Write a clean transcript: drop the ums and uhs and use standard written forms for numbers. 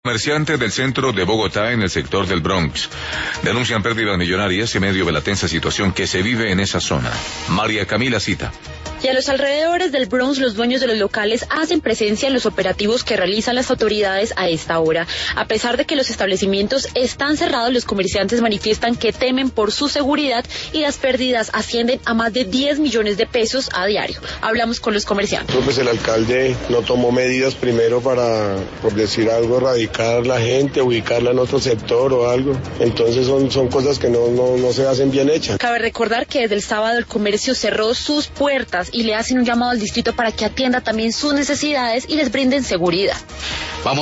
Comerciantes del centro de Bogotá en el sector del Bronx denuncian pérdidas millonarias en medio de la tensa situación que se vive en esa zona. María Camila Cita. Y a los alrededores del Bronx, los dueños de los locales hacen presencia en los operativos que realizan las autoridades a esta hora. A pesar de que los establecimientos están cerrados, los comerciantes manifiestan que temen por su seguridad y las pérdidas ascienden a más de 10 millones de pesos a diario. Hablamos con los comerciantes. Pues el alcalde no tomó medidas primero para, por decir algo, erradicar la gente, ubicarla en otro sector o algo. Entonces son cosas que no se hacen bien hechas. Cabe recordar que desde el sábado el comercio cerró sus puertas y le hacen un llamado al distrito para que atienda también sus necesidades y les brinden seguridad.